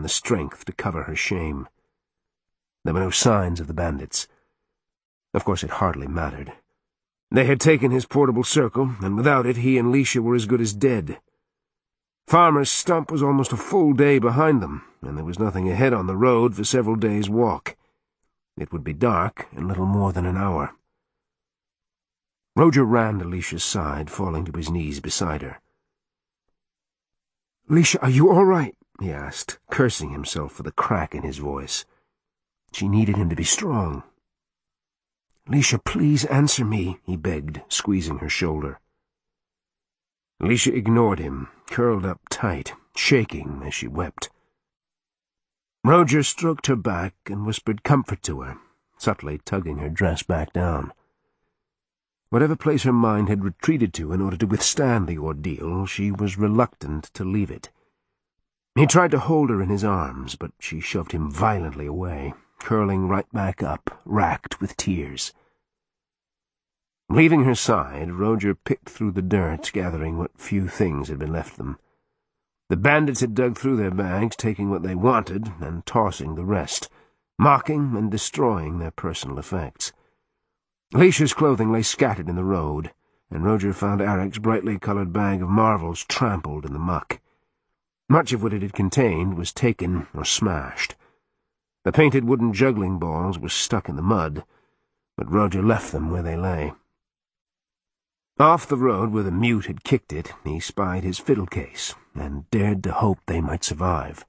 the strength to cover her shame. There were no signs of the bandits. Of course, it hardly mattered. They had taken his portable circle, and without it he and Leisha were as good as dead. Farmer's Stump was almost a full day behind them, and there was nothing ahead on the road for several days' walk. It would be dark in little more than an hour. Roger ran to Leisha's side, falling to his knees beside her. "Leisha, are you all right?" he asked, cursing himself for the crack in his voice. She needed him to be strong. "Leisha, please answer me," he begged, squeezing her shoulder. Leisha ignored him, curled up tight, shaking as she wept. Roger stroked her back and whispered comfort to her, subtly tugging her dress back down. Whatever place her mind had retreated to in order to withstand the ordeal, she was reluctant to leave it. He tried to hold her in his arms, but she shoved him violently away, curling right back up, racked with tears. Leaving her side, Roger picked through the dirt, gathering what few things had been left them. The bandits had dug through their bags, taking what they wanted and tossing the rest, mocking and destroying their personal effects. Leisha's clothing lay scattered in the road, and Roger found Arek's brightly coloured bag of marvels trampled in the muck. Much of what it had contained was taken or smashed. The painted wooden juggling balls were stuck in the mud, but Roger left them where they lay. Off the road where the mute had kicked it, he spied his fiddle case, and dared to hope they might survive.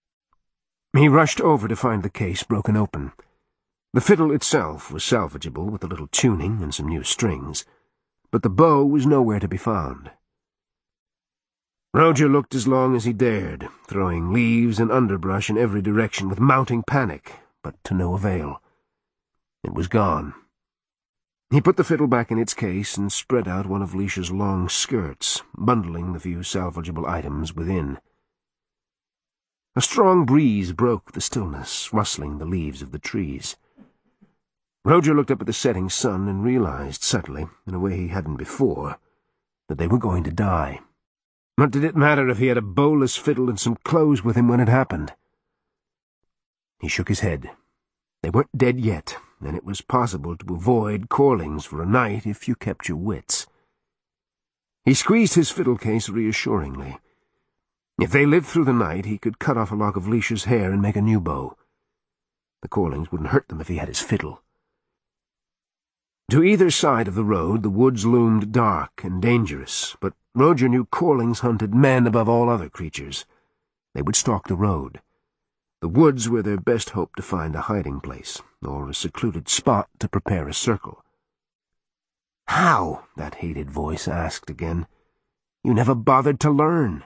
He rushed over to find the case broken open. The fiddle itself was salvageable with a little tuning and some new strings, but the bow was nowhere to be found. Roger looked as long as he dared, throwing leaves and underbrush in every direction with mounting panic, but to no avail. It was gone. He put the fiddle back in its case and spread out one of Leisha's long skirts, bundling the few salvageable items within. A strong breeze broke the stillness, rustling the leaves of the trees. Roger looked up at the setting sun and realized suddenly, in a way he hadn't before, that they were going to die. What did it matter if he had a bowless fiddle and some clothes with him when it happened? He shook his head. They weren't dead yet, and it was possible to avoid Corlings for a night if you kept your wits. He squeezed his fiddle case reassuringly. If they lived through the night, he could cut off a lock of Leisha's hair and make a new bow. The Corlings wouldn't hurt them if he had his fiddle. To either side of the road the woods loomed dark and dangerous, but Roger knew Corlings hunted men above all other creatures. They would stalk the road. The woods were their best hope to find a hiding place, or a secluded spot to prepare a circle. "How?" that hated voice asked again. "You never bothered to learn."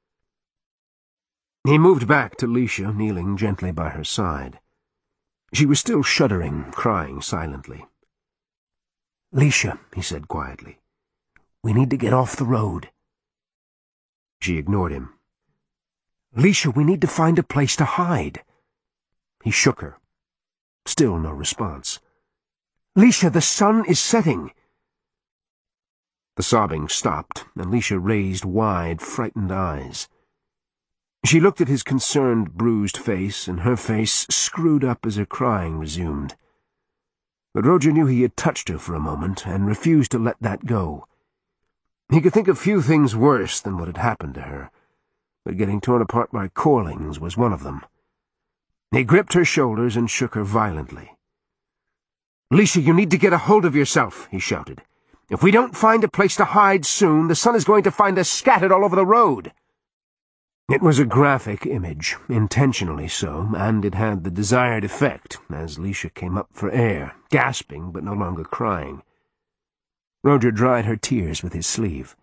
He moved back to Leisha, kneeling gently by her side. She was still shuddering, crying silently. "Leisha," he said quietly, "we need to get off the road." She ignored him. "Leisha, we need to find a place to hide." He shook her. Still no response. "Leisha, the sun is setting." The sobbing stopped, and Leisha raised wide, frightened eyes. She looked at his concerned, bruised face, and her face screwed up as her crying resumed. But Roger knew he had touched her for a moment, and refused to let that go. He could think of few things worse than what had happened to her, but getting torn apart by Corlings was one of them. He gripped her shoulders and shook her violently. "Leisha, you need to get a hold of yourself," he shouted. "If we don't find a place to hide soon, the sun is going to find us scattered all over the road." It was a graphic image, intentionally so, and it had the desired effect, as Leisha came up for air, gasping but no longer crying. Roger dried her tears with his sleeve.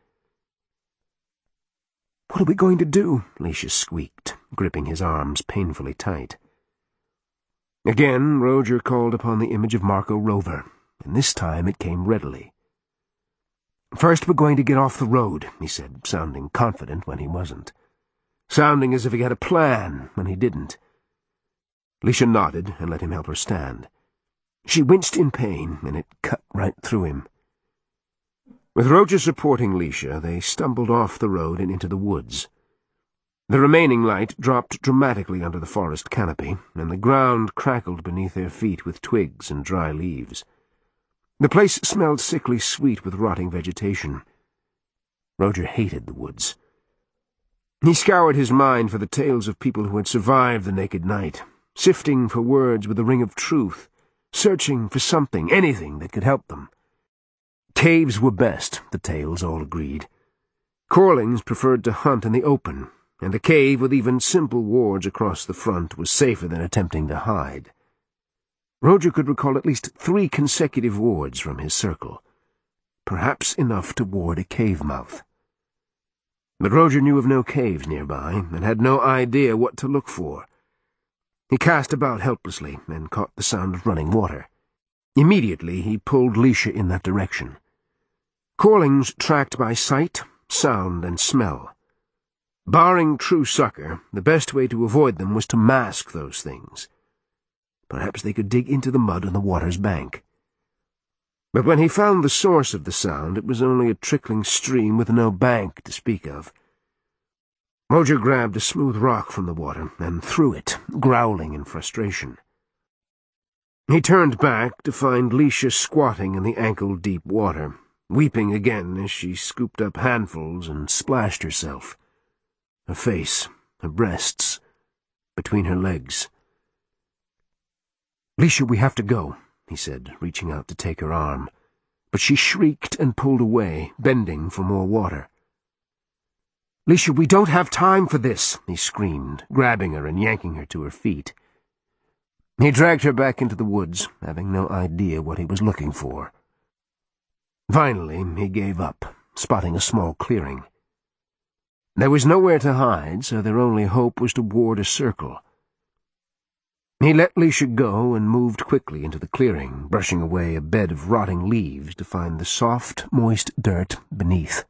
"What are we going to do?" Leisha squeaked, gripping his arms painfully tight. Again Roger called upon the image of Marco Rover, and this time it came readily. "First we're going to get off the road," he said, sounding confident when he wasn't. Sounding as if he had a plan when he didn't. Leisha nodded and let him help her stand. She winced in pain, and it cut right through him. With Roger supporting Leisha, they stumbled off the road and into the woods. The remaining light dropped dramatically under the forest canopy, and the ground crackled beneath their feet with twigs and dry leaves. The place smelled sickly sweet with rotting vegetation. Roger hated the woods. He scoured his mind for the tales of people who had survived the naked night, sifting for words with a ring of truth, searching for something, anything that could help them. Caves were best, the tales all agreed. Corlings preferred to hunt in the open, and a cave with even simple wards across the front was safer than attempting to hide. Roger could recall at least 3 consecutive wards from his circle, perhaps enough to ward a cave mouth. But Roger knew of no caves nearby, and had no idea what to look for. He cast about helplessly, and caught the sound of running water. Immediately he pulled Leisha in that direction. Corlings tracked by sight, sound, and smell. Barring true succor, the best way to avoid them was to mask those things. Perhaps they could dig into the mud on the water's bank. But when he found the source of the sound, it was only a trickling stream with no bank to speak of. Roger grabbed a smooth rock from the water and threw it, growling in frustration. He turned back to find Leisha squatting in the ankle-deep water, weeping again as she scooped up handfuls and splashed herself. Her face, her breasts, between her legs. "Leisha, we have to go," he said, reaching out to take her arm. But she shrieked and pulled away, bending for more water. "Leisha, we don't have time for this," he screamed, grabbing her and yanking her to her feet. He dragged her back into the woods, having no idea what he was looking for. Finally, he gave up, spotting a small clearing. There was nowhere to hide, so their only hope was to ward a circle. He let Leisha go and moved quickly into the clearing, brushing away a bed of rotting leaves to find the soft, moist dirt beneath.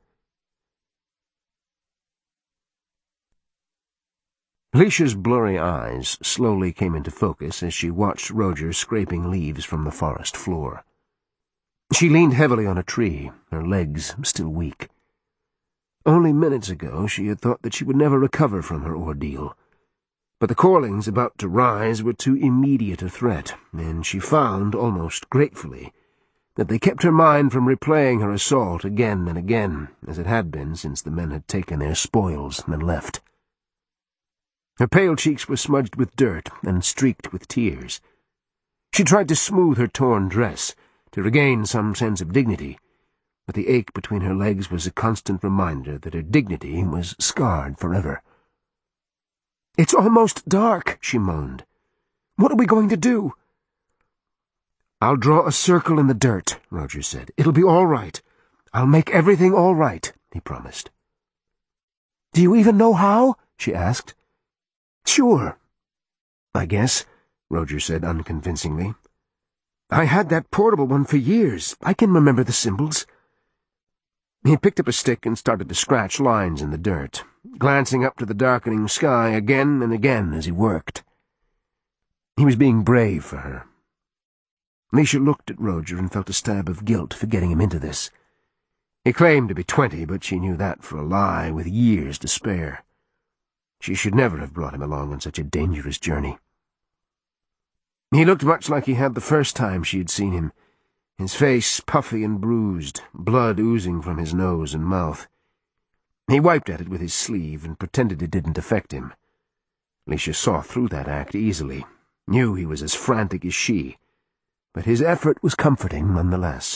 Leisha's blurry eyes slowly came into focus as she watched Roger scraping leaves from the forest floor. She leaned heavily on a tree, her legs still weak. Only minutes ago she had thought that she would never recover from her ordeal. But the Corlings about to rise were too immediate a threat, and she found, almost gratefully, that they kept her mind from replaying her assault again and again, as it had been since the men had taken their spoils and left. Her pale cheeks were smudged with dirt and streaked with tears. She tried to smooth her torn dress, to regain some sense of dignity, but the ache between her legs was a constant reminder that her dignity was scarred forever. "It's almost dark," she moaned. "What are we going to do?" "I'll draw a circle in the dirt," Roger said. "It'll be all right. I'll make everything all right," he promised. "Do you even know how?" she asked. "Sure, I guess," Roger said unconvincingly. "I had that portable one for years. I can remember the symbols." He picked up a stick and started to scratch lines in the dirt, glancing up to the darkening sky again and again as he worked. He was being brave for her. Leisha looked at Roger and felt a stab of guilt for getting him into this. He claimed to be 20, but she knew that for a lie, with years to spare. She should never have brought him along on such a dangerous journey. He looked much like he had the first time she had seen him, his face puffy and bruised, blood oozing from his nose and mouth. He wiped at it with his sleeve and pretended it didn't affect him. Leisha saw through that act easily, knew he was as frantic as she, but his effort was comforting nonetheless.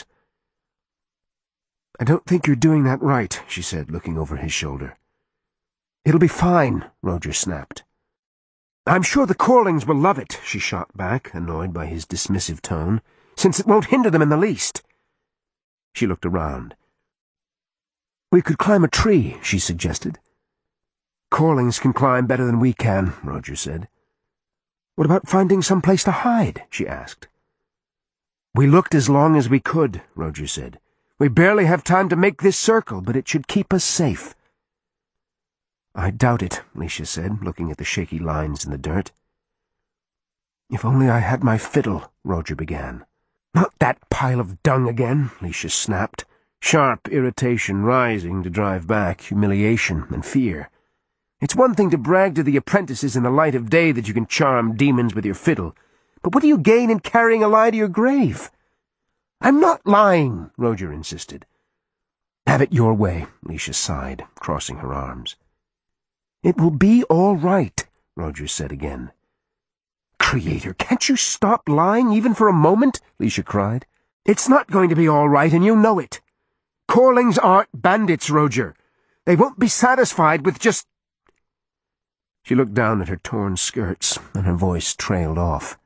"I don't think you're doing that right," she said, looking over his shoulder. "It'll be fine," Roger snapped. "I'm sure the Corlings will love it," she shot back, annoyed by his dismissive tone, "since it won't hinder them in the least." She looked around. "We could climb a tree," she suggested. "Corlings can climb better than we can," Roger said. "What about finding some place to hide?" she asked. "We looked as long as we could," Roger said. "We barely have time to make this circle, but it should keep us safe." "I doubt it," Leisha said, looking at the shaky lines in the dirt. "If only I had my fiddle," Roger began. "Not that pile of dung again," Leisha snapped, sharp irritation rising to drive back humiliation and fear. It's one thing to brag to the apprentices in the light of day that you can charm demons with your fiddle, but what do you gain in carrying a lie to your grave? I'm not lying, Roger insisted. Have it your way, Leisha sighed, crossing her arms. It will be all right, Roger said again. Creator, can't you stop lying even for a moment? Leisha cried. It's not going to be all right, and you know it. Corlings aren't bandits, Roger. They won't be satisfied with just... She looked down at her torn skirts, and her voice trailed off.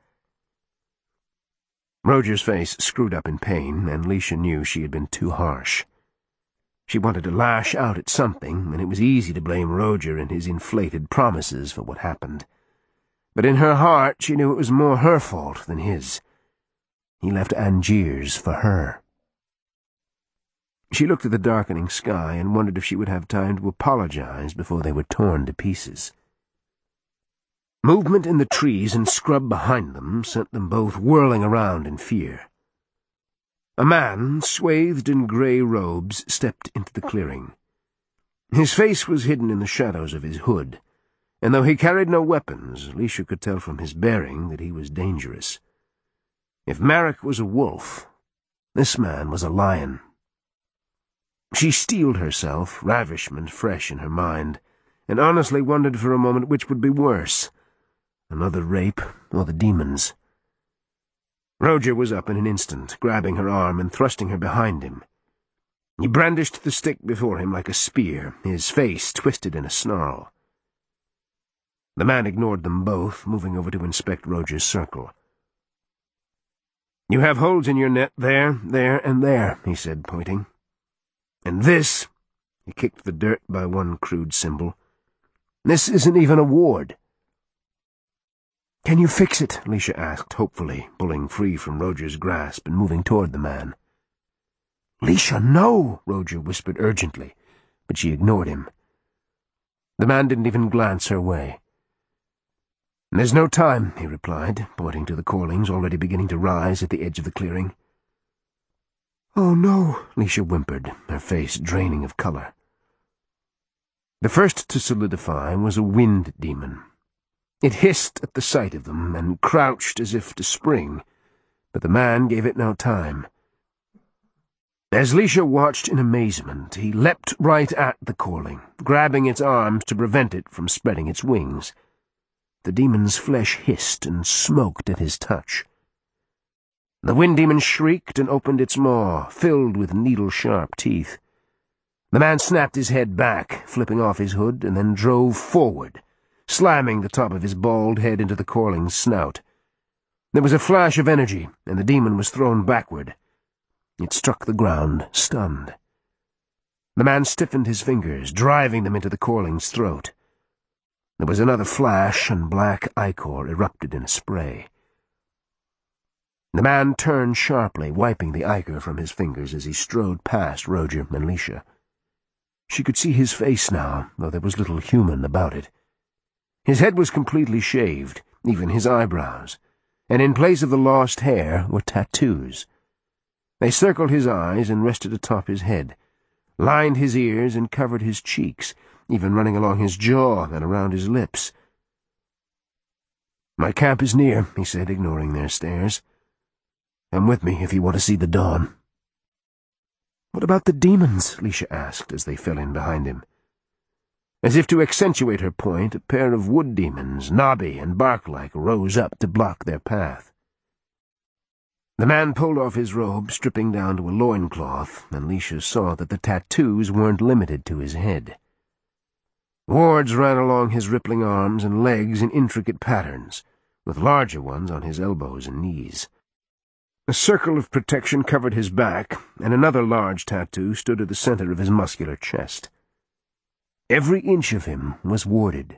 Roger's face screwed up in pain, and Leisha knew she had been too harsh. She wanted to lash out at something, and it was easy to blame Roger and his inflated promises for what happened. But in her heart she knew it was more her fault than his. He left Angiers for her. She looked at the darkening sky and wondered if she would have time to apologize before they were torn to pieces. Movement in the trees and scrub behind them sent them both whirling around in fear. A man, swathed in grey robes, stepped into the clearing. His face was hidden in the shadows of his hood, and though he carried no weapons, Leisha could tell from his bearing that he was dangerous. If Marek was a wolf, this man was a lion. She steeled herself, ravishment fresh in her mind, and honestly wondered for a moment which would be worse, another rape or the demons. Roger was up in an instant, grabbing her arm and thrusting her behind him. He brandished the stick before him like a spear, his face twisted in a snarl. The man ignored them both, moving over to inspect Roger's circle. "You have holes in your net there, and there," he said, pointing. "And this," he kicked the dirt by one crude symbol, "this isn't even a ward." "Can you fix it?" Leisha asked hopefully, pulling free from Roger's grasp and moving toward the man. "Leisha, no!" Roger whispered urgently, but she ignored him. The man didn't even glance her way. "There's no time," he replied, pointing to the Corlings already beginning to rise at the edge of the clearing. "Oh, no," Leisha whimpered, her face draining of color. The first to solidify was a wind demon. It hissed at the sight of them and crouched as if to spring, but the man gave it no time. As Leisha watched in amazement, he leapt right at the Corling, grabbing its arms to prevent it from spreading its wings. The demon's flesh hissed and smoked at his touch. The wind demon shrieked and opened its maw, filled with needle-sharp teeth. The man snapped his head back, flipping off his hood, and then drove forward, slamming the top of his bald head into the Corling's snout. There was a flash of energy, and the demon was thrown backward. It struck the ground, stunned. The man stiffened his fingers, driving them into the Corling's throat. There was another flash, and black ichor erupted in a spray. The man turned sharply, wiping the ichor from his fingers as he strode past Roger and Leisha. She could see his face now, though there was little human about it. His head was completely shaved, even his eyebrows, and in place of the lost hair were tattoos. They circled his eyes and rested atop his head, lined his ears and covered his cheeks, even running along his jaw and around his lips. "My camp is near," he said, ignoring their stares. "Come with me if you want to see the dawn." "What about the demons?" Leisha asked as they fell in behind him. As if to accentuate her point, a pair of wood demons, knobby and bark-like, rose up to block their path. The man pulled off his robe, stripping down to a loincloth, and Leisha saw that the tattoos weren't limited to his head. Wards ran along his rippling arms and legs in intricate patterns, with larger ones on his elbows and knees. A circle of protection covered his back, and another large tattoo stood at the center of his muscular chest. Every inch of him was warded.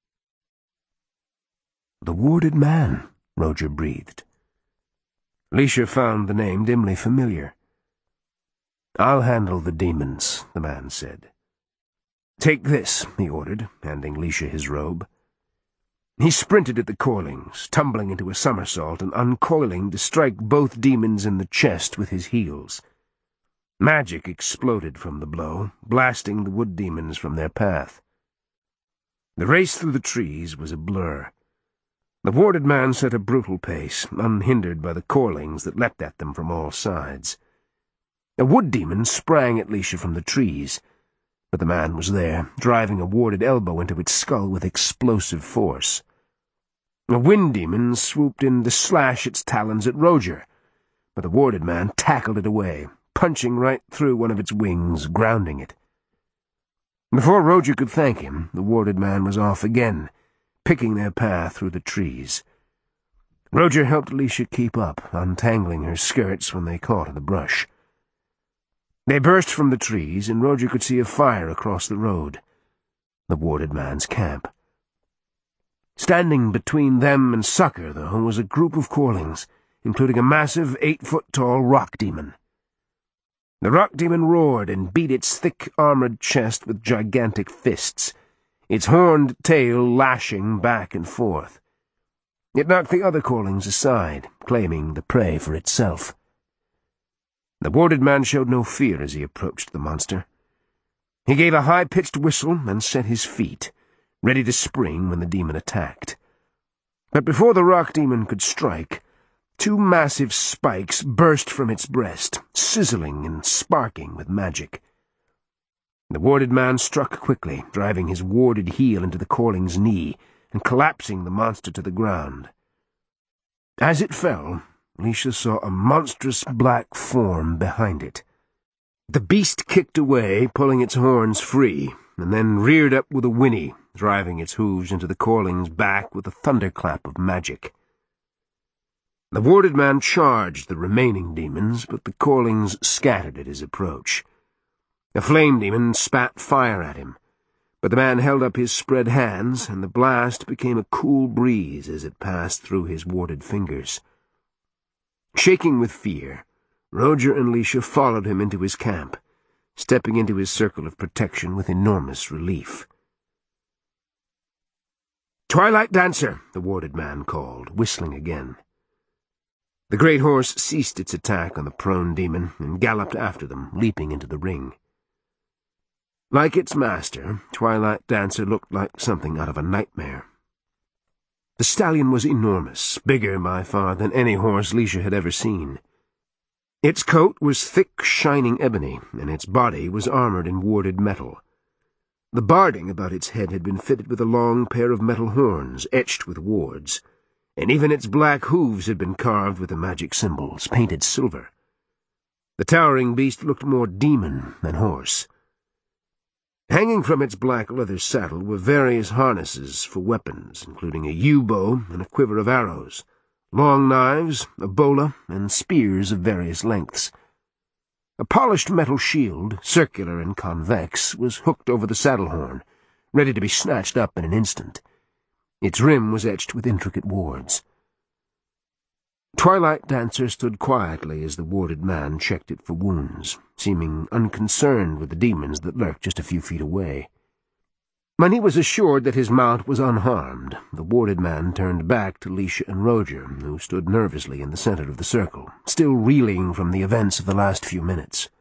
"The warded man," Roger breathed. Leisha found the name dimly familiar. "I'll handle the demons," the man said. "Take this," he ordered, handing Leisha his robe. He sprinted at the Corlings, tumbling into a somersault and uncoiling to strike both demons in the chest with his heels. Magic exploded from the blow, blasting the wood demons from their path. The race through the trees was a blur. The warded man set a brutal pace, unhindered by the corlings that leapt at them from all sides. A wood demon sprang at Leisha from the trees, but the man was there, driving a warded elbow into its skull with explosive force. A wind demon swooped in to slash its talons at Roger, but the warded man tackled it away, punching right through one of its wings, grounding it. Before Roger could thank him, the warded man was off again, picking their path through the trees. Roger helped Leisha keep up, untangling her skirts when they caught in the brush. They burst from the trees, and Roger could see a fire across the road. The warded man's camp. Standing between them and succor, though, was a group of corlings, including a massive 8-foot-tall rock demon. The rock demon roared and beat its thick, armored chest with gigantic fists, its horned tail lashing back and forth. It knocked the other corlings aside, claiming the prey for itself. The warded man showed no fear as he approached the monster. He gave a high-pitched whistle and set his feet, ready to spring when the demon attacked. But before the rock demon could strike, 2 massive spikes burst from its breast, sizzling and sparking with magic. The warded man struck quickly, driving his warded heel into the corling's knee and collapsing the monster to the ground. As it fell, Leisha saw a monstrous black form behind it. The beast kicked away, pulling its horns free, and then reared up with a whinny, driving its hooves into the corling's back with a thunderclap of magic. The warded man charged the remaining demons, but the corlings scattered at his approach. A flame demon spat fire at him, but the man held up his spread hands, and the blast became a cool breeze as it passed through his warded fingers. Shaking with fear, Roger and Leisha followed him into his camp, stepping into his circle of protection with enormous relief. "Twilight Dancer," the warded man called, whistling again. The great horse ceased its attack on the prone demon and galloped after them, leaping into the ring. Like its master, Twilight Dancer looked like something out of a nightmare. The stallion was enormous, bigger by far than any horse Leisha had ever seen. Its coat was thick, shining ebony, and its body was armored in warded metal. The barding about its head had been fitted with a long pair of metal horns, etched with wards, and even its black hooves had been carved with the magic symbols, painted silver. The towering beast looked more demon than horse. Hanging from its black leather saddle were various harnesses for weapons, including a yew-bow and a quiver of arrows, long knives, a bola, and spears of various lengths. A polished metal shield, circular and convex, was hooked over the saddle-horn, ready to be snatched up in an instant. Its rim was etched with intricate wards. Twilight Dancer stood quietly as the warded man checked it for wounds, seeming unconcerned with the demons that lurked just a few feet away. When he was assured that his mount was unharmed, the warded man turned back to Leisha and Roger, who stood nervously in the center of the circle, still reeling from the events of the last few minutes.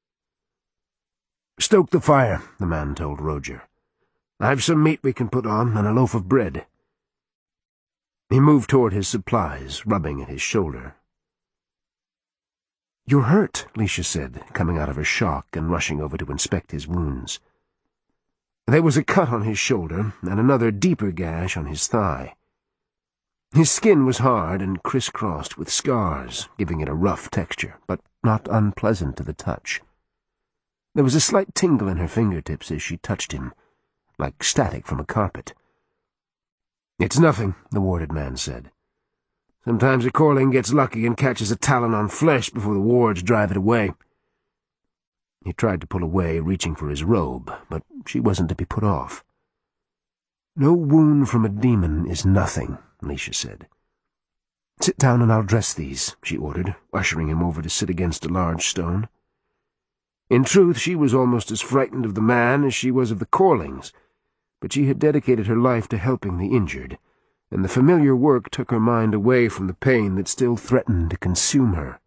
"Stoke the fire," the man told Roger. "I've some meat we can put on, and a loaf of bread." He moved toward his supplies, rubbing at his shoulder. "You're hurt," Leisha said, coming out of her shock and rushing over to inspect his wounds. There was a cut on his shoulder and another deeper gash on his thigh. His skin was hard and crisscrossed with scars, giving it a rough texture, but not unpleasant to the touch. There was a slight tingle in her fingertips as she touched him, like static from a carpet. "It's nothing," the warded man said. "Sometimes a corling gets lucky and catches a talon on flesh before the wards drive it away." He tried to pull away, reaching for his robe, but she wasn't to be put off. "No wound from a demon is nothing," Leisha said. "Sit down and I'll dress these," she ordered, ushering him over to sit against a large stone. In truth, she was almost as frightened of the man as she was of the corlings, but she had dedicated her life to helping the injured, and the familiar work took her mind away from the pain that still threatened to consume her.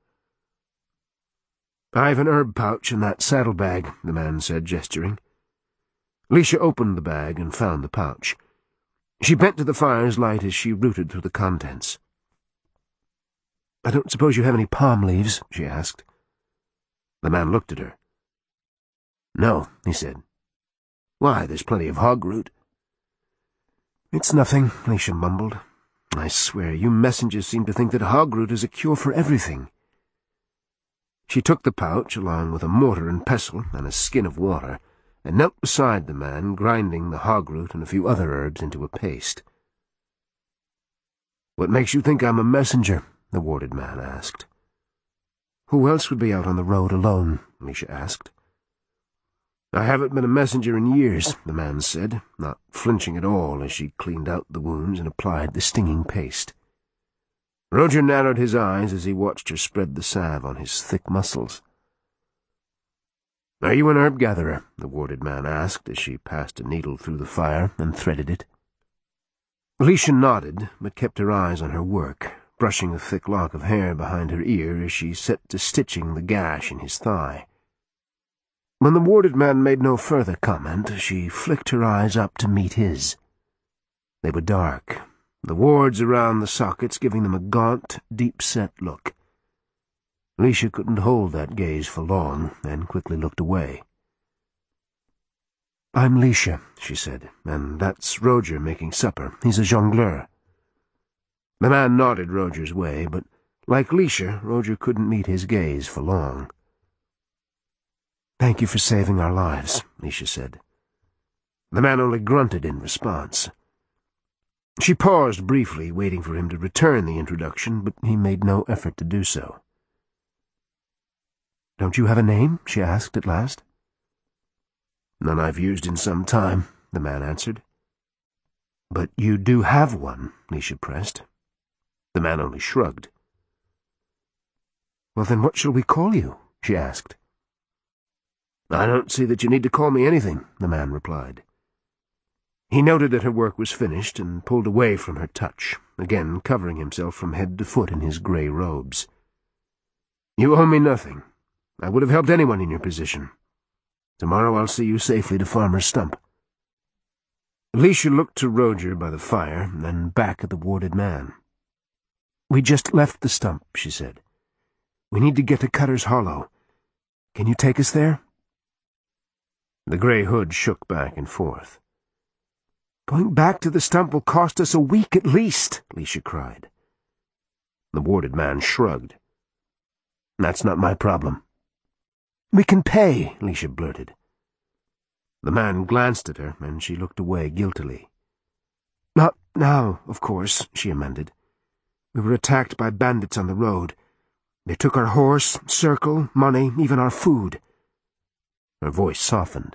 "I've an herb pouch in that saddlebag," the man said, gesturing. Alicia opened the bag and found the pouch. She bent to the fire's light as she rooted through the contents. "I don't suppose you have any palm leaves?" she asked. The man looked at her. "No," he said. "Why, there's plenty of hog root." "It's nothing," Alicia mumbled. "I swear, you messengers seem to think that hog root is a cure for everything." She took the pouch, along with a mortar and pestle and a skin of water, and knelt beside the man, grinding the hog root and a few other herbs into a paste. "What makes you think I'm a messenger?" the warded man asked. "Who else would be out on the road alone?" Alicia asked. "I haven't been a messenger in years," the man said, not flinching at all as she cleaned out the wounds and applied the stinging paste. Roger narrowed his eyes as he watched her spread the salve on his thick muscles. "Are you an herb gatherer?" the warded man asked as she passed a needle through the fire and threaded it. Alicia nodded, but kept her eyes on her work, brushing a thick lock of hair behind her ear as she set to stitching the gash in his thigh. When the warded man made no further comment, she flicked her eyes up to meet his. They were dark, the wards around the sockets giving them a gaunt, deep-set look. Alicia couldn't hold that gaze for long, and quickly looked away. "I'm Alicia," she said, "and that's Roger making supper. He's a jongleur." The man nodded Roger's way, but, like Alicia, Roger couldn't meet his gaze for long. "Thank you for saving our lives," Alicia said. The man only grunted in response. She paused briefly, waiting for him to return the introduction, but he made no effort to do so. "Don't you have a name?" she asked at last. "None I've used in some time," the man answered. "But you do have one," Alicia pressed. The man only shrugged. "Well, then what shall we call you?" she asked. "I don't see that you need to call me anything," the man replied. He noted that her work was finished and pulled away from her touch, again covering himself from head to foot in his grey robes. "You owe me nothing. I would have helped anyone in your position. Tomorrow I'll see you safely to Farmer's Stump." Alicia looked to Roger by the fire, then back at the warded man. "We just left the stump," she said. "We need to get to Cutter's Hollow. Can you take us there?" The grey hood shook back and forth. "Going back to the stump will cost us a week at least," Alicia cried. The warded man shrugged. "That's not my problem." "We can pay," Alicia blurted. The man glanced at her, and she looked away guiltily. "Not now, of course," she amended. "We were attacked by bandits on the road. They took our horse, circle, money, even our food." Her voice softened.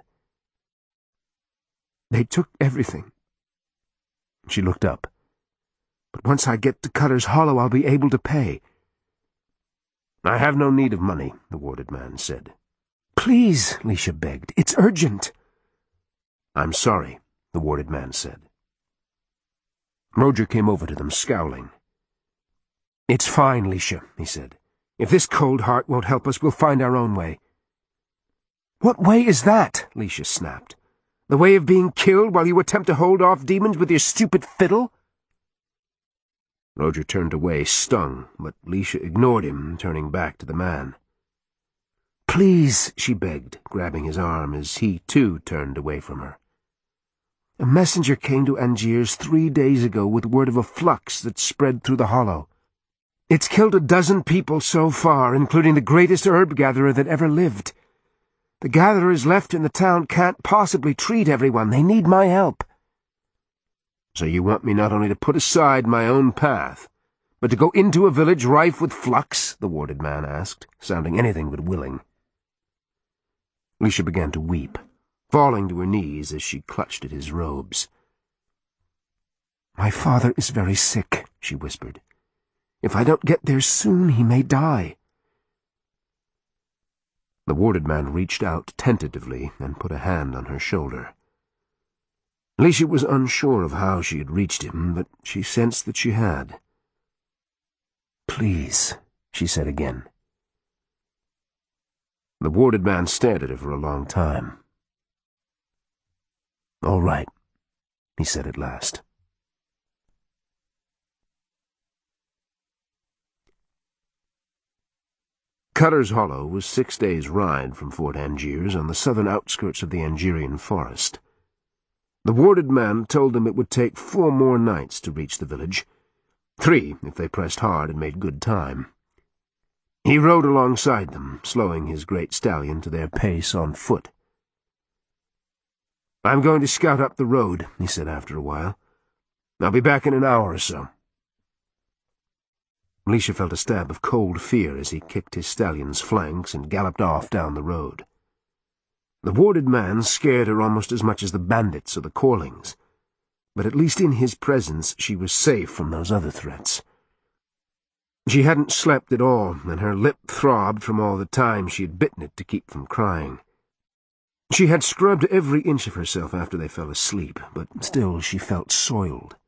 "They took everything." She looked up. "But once I get to Cutter's Hollow, I'll be able to pay." "I have no need of money," the warded man said. "Please," Alicia begged. "It's urgent." "I'm sorry," the warded man said. Roger came over to them, scowling. "It's fine, Alicia," he said. "If this cold heart won't help us, we'll find our own way." "What way is that?" Alicia snapped. "The way of being killed while you attempt to hold off demons with your stupid fiddle?" Roger turned away, stung, but Alicia ignored him, turning back to the man. "Please," she begged, grabbing his arm as he, too, turned away from her. "A messenger came to Angiers 3 days ago with word of a flux that spread through the hollow. It's killed a dozen people so far, including the greatest herb-gatherer that ever lived. The gatherers left in the town can't possibly treat everyone. They need my help." "So you want me not only to put aside my own path, but to go into a village rife with flux?" the warded man asked, sounding anything but willing. Alicia began to weep, falling to her knees as she clutched at his robes. "My father is very sick," she whispered. "If I don't get there soon, he may die." The warded man reached out tentatively and put a hand on her shoulder. Alicia was unsure of how she had reached him, but she sensed that she had. "Please," she said again. The warded man stared at her for a long time. "All right," he said at last. Cutter's Hollow was 6 days' ride from Fort Angiers on the southern outskirts of the Angerian forest. The warded man told them it would take 4 more nights to reach the village, 3 if they pressed hard and made good time. He rode alongside them, slowing his great stallion to their pace on foot. "I'm going to scout up the road," he said after a while. "I'll be back in an hour or so." Alicia felt a stab of cold fear as he kicked his stallion's flanks and galloped off down the road. The warded man scared her almost as much as the bandits or the Corlings, but at least in his presence she was safe from those other threats. She hadn't slept at all, and her lip throbbed from all the time she had bitten it to keep from crying. She had scrubbed every inch of herself after they fell asleep, but still she felt soiled.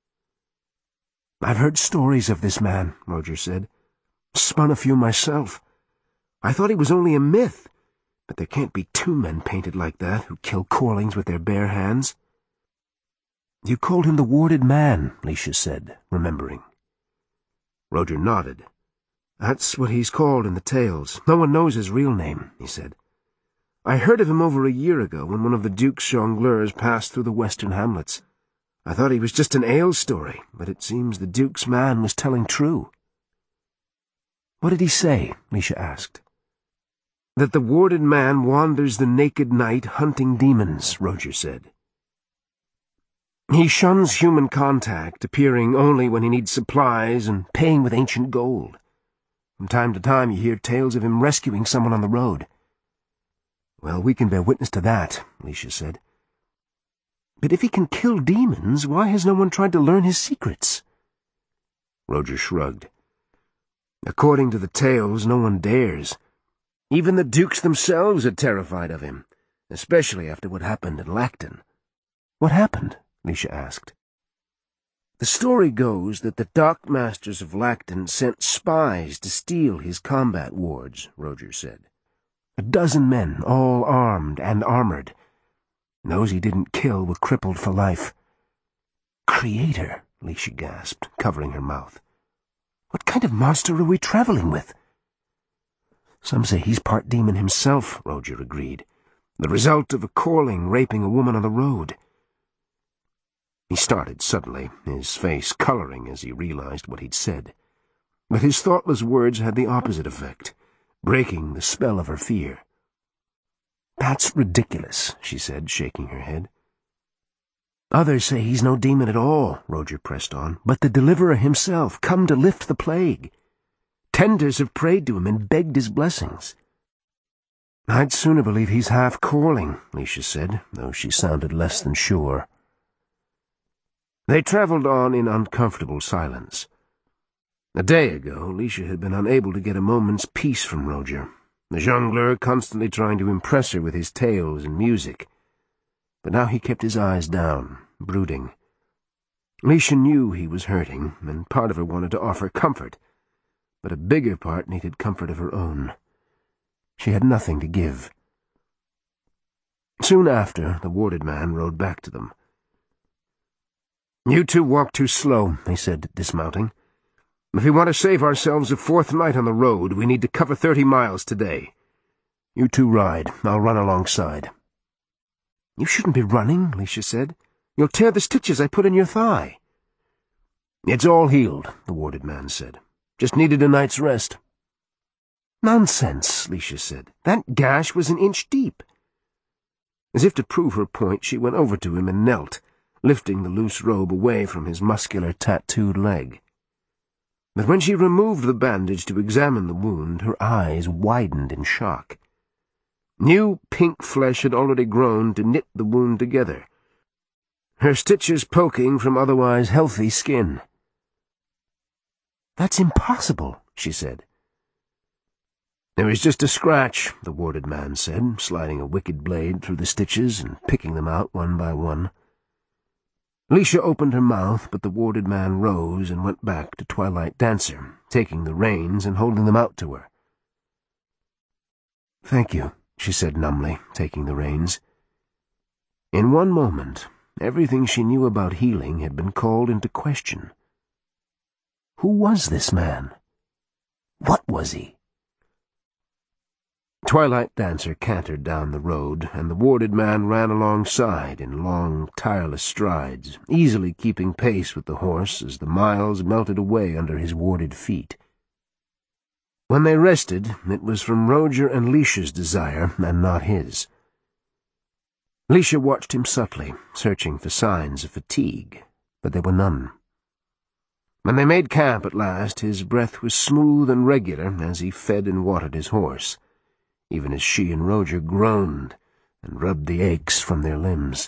"I've heard stories of this man," Roger said. "Spun a few myself. I thought he was only a myth, but there can't be 2 men painted like that who kill Corlings with their bare hands." "You called him the warded man," Alicia said, remembering. Roger nodded. "That's what he's called in the tales. No one knows his real name," he said. "I heard of him over a year ago when one of the Duke's jongleurs passed through the western hamlets. I thought he was just an ale story, but it seems the Duke's man was telling true." "What did he say?" Alicia asked. "That the warded man wanders the naked night hunting demons," Roger said. "He shuns human contact, appearing only when he needs supplies and paying with ancient gold. From time to time you hear tales of him rescuing someone on the road." "Well, we can bear witness to that," Alicia said. "But if he can kill demons, why has no one tried to learn his secrets?" Roger shrugged. "According to the tales, no one dares. Even the dukes themselves are terrified of him, especially after what happened at Lacton." "What happened?" Alicia asked. "The story goes that the dock masters of Lacton sent spies to steal his combat wards," Roger said. "12 men, all armed and armored. Those he didn't kill were crippled for life." "Creator," Alicia gasped, covering her mouth. "What kind of monster are we traveling with?" "Some say he's part demon himself," Roger agreed. "The result of a Corling raping a woman on the road." He started suddenly, his face coloring as he realized what he'd said. But his thoughtless words had the opposite effect, breaking the spell of her fear. "That's ridiculous," she said, shaking her head. "Others say he's no demon at all," Roger pressed on, "but the Deliverer himself, come to lift the plague. Tenders have prayed to him and begged his blessings." "I'd sooner believe he's half Corling," Alicia said, though she sounded less than sure. They travelled on in uncomfortable silence. A day ago, Alicia had been unable to get a moment's peace from Roger, the jongleur constantly trying to impress her with his tales and music. But now he kept his eyes down, brooding. Alicia knew he was hurting, and part of her wanted to offer comfort, but a bigger part needed comfort of her own. She had nothing to give. Soon after, the warded man rode back to them. "You 2 walk too slow," he said, dismounting. "If we want to save ourselves a 4th night on the road, we need to cover 30 miles today. You 2 ride. I'll run alongside." "You shouldn't be running," Alicia said. "You'll tear the stitches I put in your thigh." "It's all healed," the warded man said. "Just needed a night's rest." "Nonsense," Alicia said. "That gash was an inch deep." As if to prove her point, she went over to him and knelt, lifting the loose robe away from his muscular, tattooed leg. But when she removed the bandage to examine the wound, her eyes widened in shock. New pink flesh had already grown to knit the wound together, her stitches poking from otherwise healthy skin. "That's impossible," she said. "It was just a scratch," the warded man said, sliding a wicked blade through the stitches and picking them out one by one. Alicia opened her mouth, but the warded man rose and went back to Twilight Dancer, taking the reins and holding them out to her. "Thank you," she said numbly, taking the reins. In one moment, everything she knew about healing had been called into question. Who was this man? What was he? Twilight Dancer cantered down the road, and the warded man ran alongside in long, tireless strides, easily keeping pace with the horse as the miles melted away under his warded feet. When they rested, it was from Roger and Leisha's desire, and not his. Leisha watched him subtly, searching for signs of fatigue, but there were none. When they made camp at last, his breath was smooth and regular as he fed and watered his horse, even as she and Roger groaned and rubbed the aches from their limbs.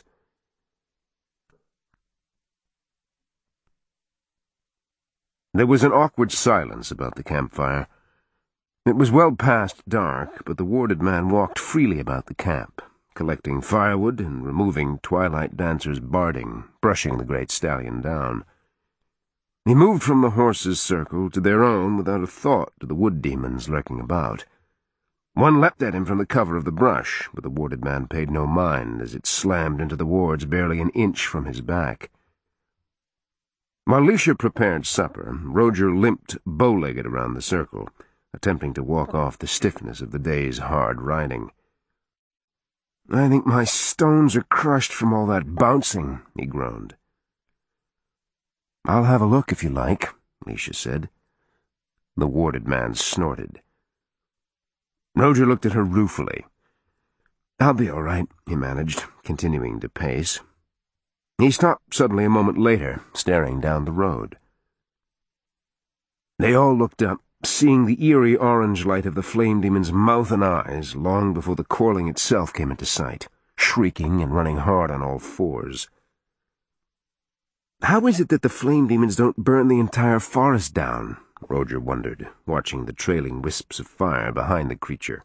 There was an awkward silence about the campfire. It was well past dark, but the warded man walked freely about the camp, collecting firewood and removing Twilight Dancer's barding, brushing the great stallion down. He moved from the horses' circle to their own without a thought to the wood demons lurking about. One leapt at him from the cover of the brush, but the warded man paid no mind as it slammed into the wards barely an inch from his back. While Leisha prepared supper, Roger limped bow-legged around the circle, attempting to walk off the stiffness of the day's hard riding. "I think my stones are crushed from all that bouncing," he groaned. "I'll have a look if you like," Leisha said. The warded man snorted. Roger looked at her ruefully. "I'll be all right," he managed, continuing to pace. He stopped suddenly a moment later, staring down the road. They all looked up, seeing the eerie orange light of the flame demon's mouth and eyes long before the Corling itself came into sight, shrieking and running hard on all fours. "How is it that the flame demons don't burn the entire forest down?" Roger wondered, watching the trailing wisps of fire behind the creature.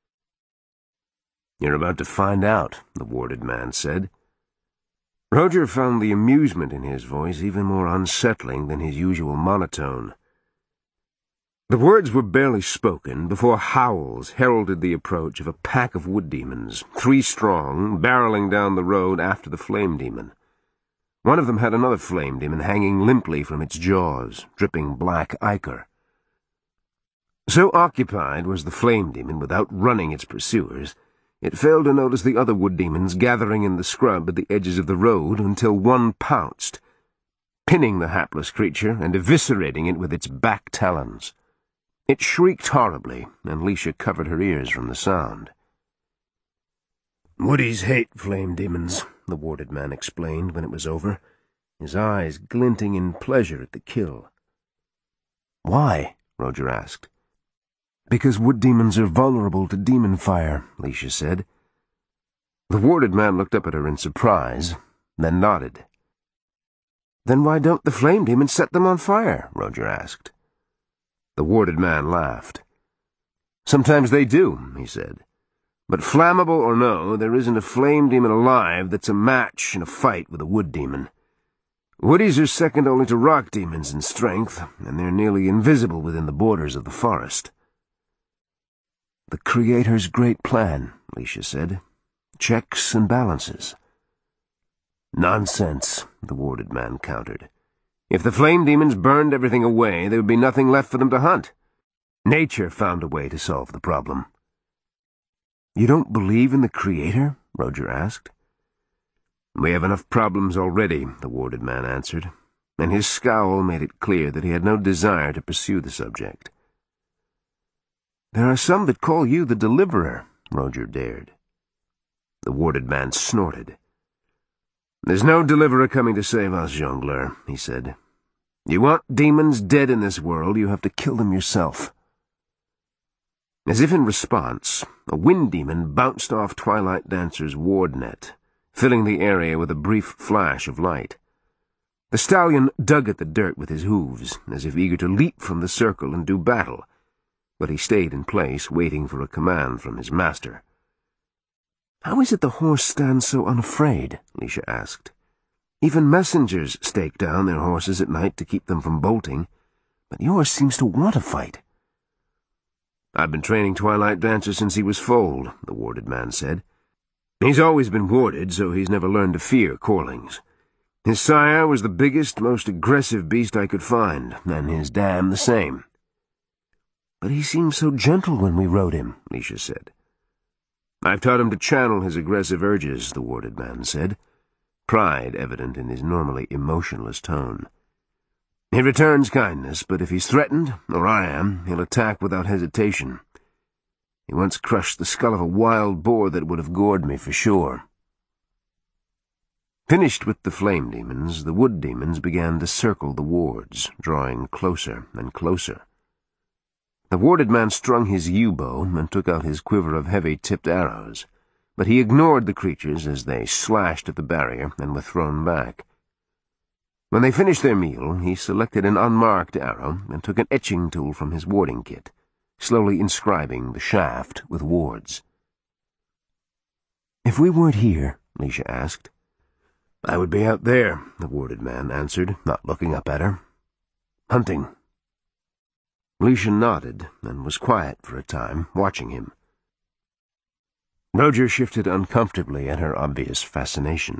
"You're about to find out," the warded man said. Roger found the amusement in his voice even more unsettling than his usual monotone. The words were barely spoken before howls heralded the approach of a pack of wood demons, 3 strong, barreling down the road after the flame demon. One of them had another flame demon hanging limply from its jaws, dripping black ichor. So occupied was the flame demon with outrunning its pursuers, it failed to notice the other wood demons gathering in the scrub at the edges of the road until one pounced, pinning the hapless creature and eviscerating it with its back talons. It shrieked horribly, and Leisha covered her ears from the sound. "Woodies hate flame demons," the warded man explained when it was over, his eyes glinting in pleasure at the kill. "Why?" Roger asked. "Because wood demons are vulnerable to demon fire," Leisha said. The warded man looked up at her in surprise, then nodded. "Then why don't the flame demons set them on fire?" Roger asked. The warded man laughed. "Sometimes they do," he said. "But flammable or no, there isn't a flame demon alive that's a match in a fight with a wood demon. Woodies are second only to rock demons in strength, and they're nearly invisible within the borders of the forest." "The Creator's great plan," Leisha said. "Checks and balances." "Nonsense," the warded man countered. "If the flame demons burned everything away, there would be nothing left for them to hunt. Nature found a way to solve the problem." "You don't believe in the Creator?" Roger asked. "We have enough problems already," the warded man answered, and his scowl made it clear that he had no desire to pursue the subject. "There are some that call you the Deliverer," Roger dared. The warded man snorted. "There's no deliverer coming to save us, Jongleur," he said. "You want demons dead in this world, you have to kill them yourself." As if in response, a wind demon bounced off Twilight Dancer's ward net, filling the area with a brief flash of light. The stallion dug at the dirt with his hooves, as if eager to leap from the circle and do battle, but he stayed in place, waiting for a command from his master. "How is it the horse stands so unafraid?" Leisha asked. "Even messengers stake down their horses at night to keep them from bolting, but yours seems to want to fight." "I've been training Twilight Dancer since he was foaled," the warded man said. He's always been warded, so he's never learned to fear Corlings. His sire was the biggest, most aggressive beast I could find, and his dam the same. But he seemed so gentle when we rode him, Leisha said. I've taught him to channel his aggressive urges, the warded man said, pride evident in his normally emotionless tone. He returns kindness, but if he's threatened, or I am, he'll attack without hesitation. He once crushed the skull of a wild boar that would have gored me for sure. Finished with the flame demons, the wood demons began to circle the wards, drawing closer and closer. The warded man strung his yew-bow and took out his quiver of heavy-tipped arrows, but he ignored the creatures as they slashed at the barrier and were thrown back. When they finished their meal, he selected an unmarked arrow and took an etching tool from his warding kit, slowly inscribing the shaft with wards. "If we weren't here," Leisha asked. "I would be out there," the warded man answered, not looking up at her. "Hunting." Leisha nodded and was quiet for a time, watching him. Roger shifted uncomfortably at her obvious fascination.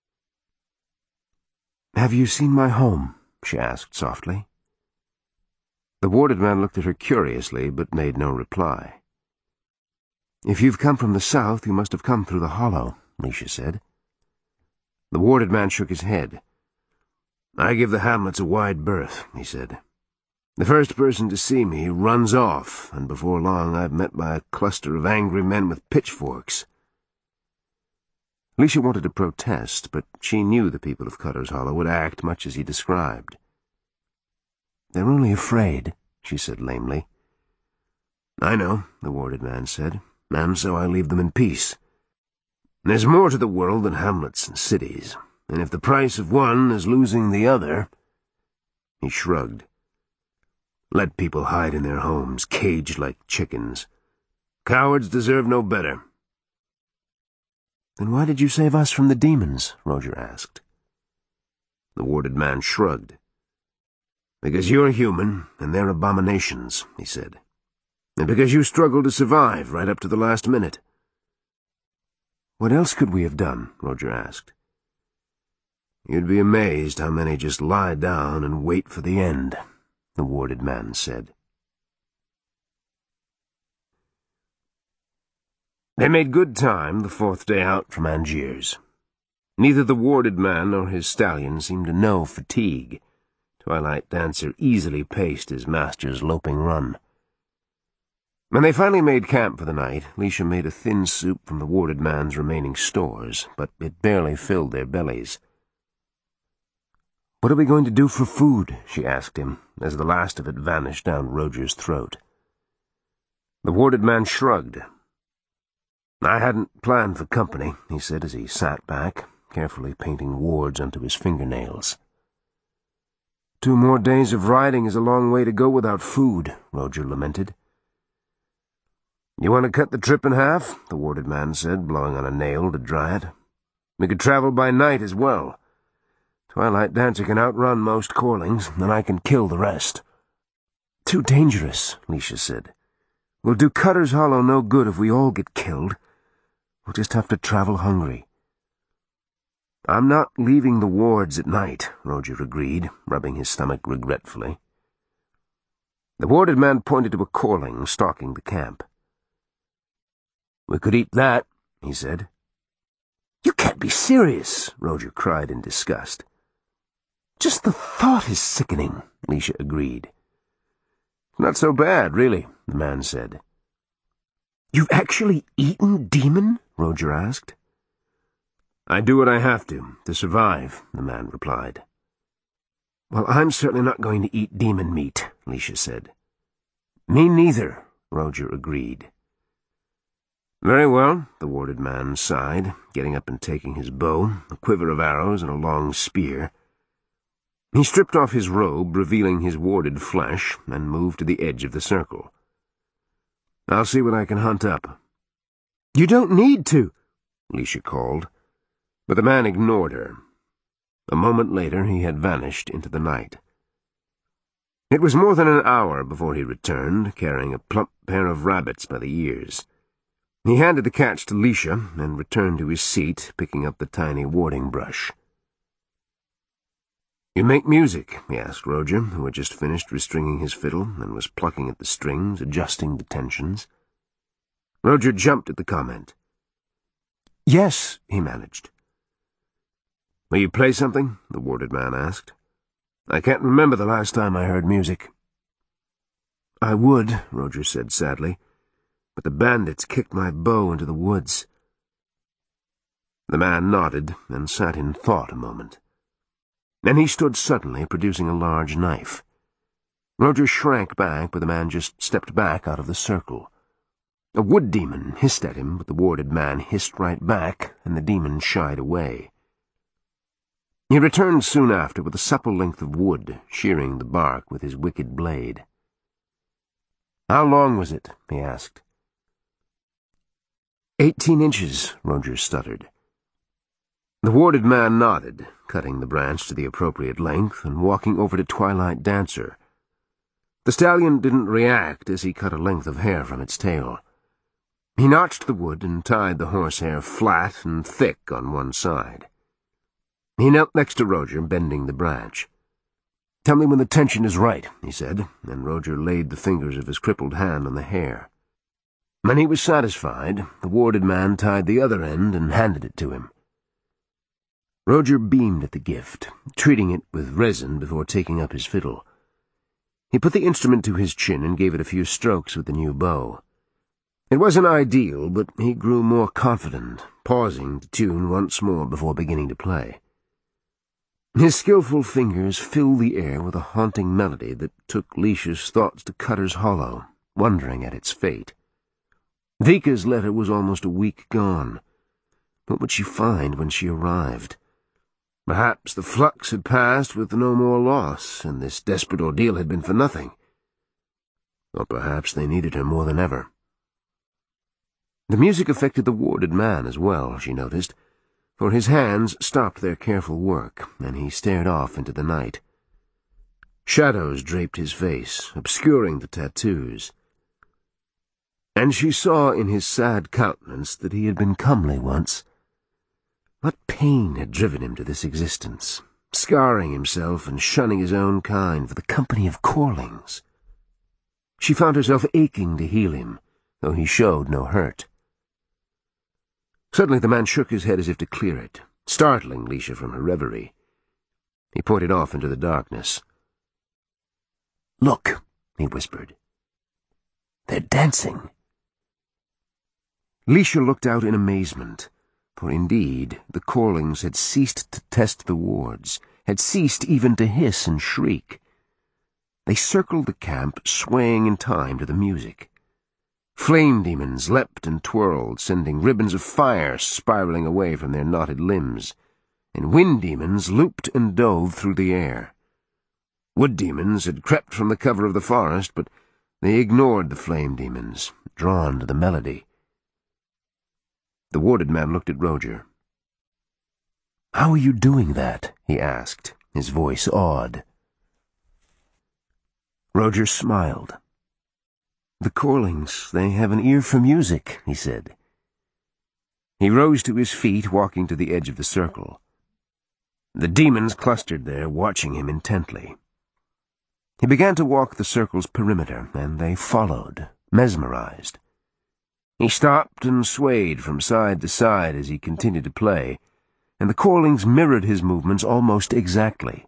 "Have you seen my home?" she asked softly. The warded man looked at her curiously, but made no reply. "If you've come from the south, you must have come through the hollow," Leisha said. The warded man shook his head. "I give the hamlets a wide berth," he said. "The first person to see me runs off, and before long I'm met by a cluster of angry men with pitchforks." Leisha wanted to protest, but she knew the people of Cutter's Hollow would act much as he described. "They're only afraid," she said lamely. "I know," the warded man said, "and so I leave them in peace. There's more to the world than hamlets and cities, and if the price of one is losing the other—" He shrugged. "Let people hide in their homes, caged like chickens. Cowards deserve no better." "Then why did you save us from the demons?" Roger asked. The warded man shrugged. "Because you're human, and they're abominations," he said. "And because you struggled to survive right up to the last minute." "What else could we have done?" Roger asked. "You'd be amazed how many just lie down and wait for the end," the warded man said. They made good time the fourth day out from Angiers. Neither the warded man nor his stallion seemed to know fatigue. Twilight Dancer easily paced his master's loping run. When they finally made camp for the night, Leisha made a thin soup from the warded man's remaining stores, but it barely filled their bellies. "What are we going to do for food?" she asked him, as the last of it vanished down Roger's throat. The warded man shrugged. "I hadn't planned for company," he said as he sat back, carefully painting wards onto his fingernails. 2 more days of riding is a long way to go without food," Roger lamented. "You want to cut the trip in half?" the warded man said, blowing on a nail to dry it. "We could travel by night as well. Twilight Dancer can outrun most Corlings, and I can kill the rest." "Too dangerous," Leisha said. "We'll do Cutter's Hollow no good if we all get killed. We'll just have to travel hungry." "I'm not leaving the wards at night," Roger agreed, rubbing his stomach regretfully. The warded man pointed to a Corling stalking the camp. "We could eat that," he said. "You can't be serious," Roger cried in disgust. "Just the thought is sickening," Leisha agreed. "Not so bad, really," the man said. "You've actually eaten demon?" Roger asked. "I do what I have to survive," the man replied. "Well, I'm certainly not going to eat demon meat," Leisha said. "Me neither," Roger agreed. "Very well," the warded man sighed, getting up and taking his bow, a quiver of arrows, and a long spear. He stripped off his robe, revealing his warded flesh, and moved to the edge of the circle. "I'll see what I can hunt up." "You don't need to," Leisha called, but the man ignored her. A moment later he had vanished into the night. It was more than an hour before he returned, carrying a plump pair of rabbits by the ears. He handed the catch to Leisha and returned to his seat, picking up the tiny warding brush. "You make music?" he asked Roger, who had just finished restringing his fiddle and was plucking at the strings, adjusting the tensions. Roger jumped at the comment. "Yes," he managed. "Will you play something?" the warded man asked. "I can't remember the last time I heard music." "I would," Roger said sadly, "but the bandits kicked my bow into the woods." The man nodded and sat in thought a moment. Then he stood suddenly, producing a large knife. Roger shrank back, but the man just stepped back out of the circle. A wood demon hissed at him, but the warded man hissed right back, and the demon shied away. He returned soon after with a supple length of wood, shearing the bark with his wicked blade. "How long was it?" he asked. 18 inches, Roger stuttered. The warded man nodded, cutting the branch to the appropriate length and walking over to Twilight Dancer. The stallion didn't react as he cut a length of hair from its tail. He notched the wood and tied the horsehair flat and thick on one side. He knelt next to Roger, bending the branch. "Tell me when the tension is right," he said, and Roger laid the fingers of his crippled hand on the hair. When he was satisfied, the warded man tied the other end and handed it to him. Roger beamed at the gift, treating it with resin before taking up his fiddle. He put the instrument to his chin and gave it a few strokes with the new bow. It wasn't ideal, but he grew more confident, pausing to tune once more before beginning to play. His skillful fingers filled the air with a haunting melody that took Leisha's thoughts to Cutter's Hollow, wondering at its fate. Vika's letter was almost a week gone. What would she find when she arrived? Perhaps the flux had passed with no more loss, and this desperate ordeal had been for nothing. Or perhaps they needed her more than ever. The music affected the warded man as well, she noticed, for his hands stopped their careful work, and he stared off into the night. Shadows draped his face, obscuring the tattoos. And she saw in his sad countenance that he had been comely once. What pain had driven him to this existence, scarring himself and shunning his own kind for the company of Corlings? She found herself aching to heal him, though he showed no hurt. Suddenly the man shook his head as if to clear it, startling Leisha from her reverie. He pointed off into the darkness. "Look," he whispered. "They're dancing." Leisha looked out in amazement, for indeed the Corlings had ceased to test the wards, had ceased even to hiss and shriek. They circled the camp, swaying in time to the music. Flame demons leapt and twirled, sending ribbons of fire spiraling away from their knotted limbs, and wind demons looped and dove through the air. Wood demons had crept from the cover of the forest, but they ignored the flame demons, drawn to the melody. The warded man looked at Roger. "How are you doing that?" he asked, his voice awed. Roger smiled. "The Corlings, they have an ear for music," he said. He rose to his feet, walking to the edge of the circle. The demons clustered there, watching him intently. He began to walk the circle's perimeter, and they followed, mesmerized. He stopped and swayed from side to side as he continued to play, and the Corlings mirrored his movements almost exactly.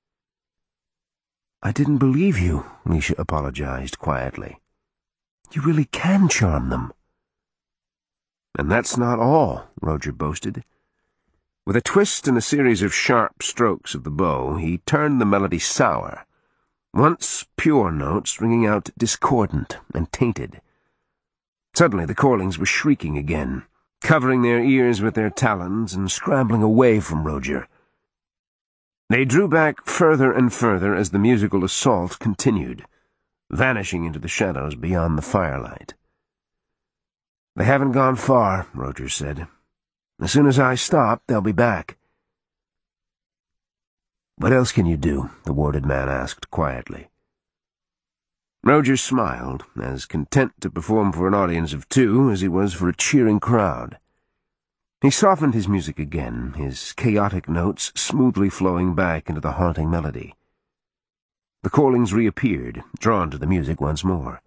"I didn't believe you," Leisha apologized quietly. "You really can charm them." "And that's not all," Roger boasted. With a twist and a series of sharp strokes of the bow, he turned the melody sour, once pure notes ringing out discordant and tainted. Suddenly the Corlings were shrieking again, covering their ears with their talons and scrambling away from Roger. They drew back further and further as the musical assault continued, vanishing into the shadows beyond the firelight. "They haven't gone far," Roger said. "As soon as I stop, they'll be back." "What else can you do?" the warded man asked quietly. Roger smiled, as content to perform for an audience of two as he was for a cheering crowd. He softened his music again, his chaotic notes smoothly flowing back into the haunting melody. The callings reappeared, drawn to the music once more.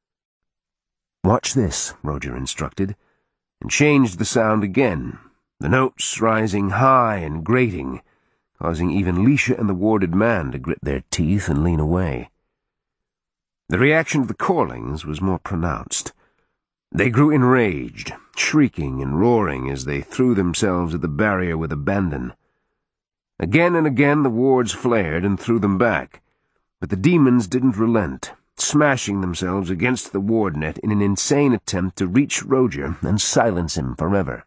"Watch this," Roger instructed, and changed the sound again, the notes rising high and grating, causing even Leisha and the warded man to grit their teeth and lean away. The reaction to the callings was more pronounced. They grew enraged, shrieking and roaring as they threw themselves at the barrier with abandon. Again and again the wards flared and threw them back, but the demons didn't relent, smashing themselves against the ward net in an insane attempt to reach Roger and silence him forever.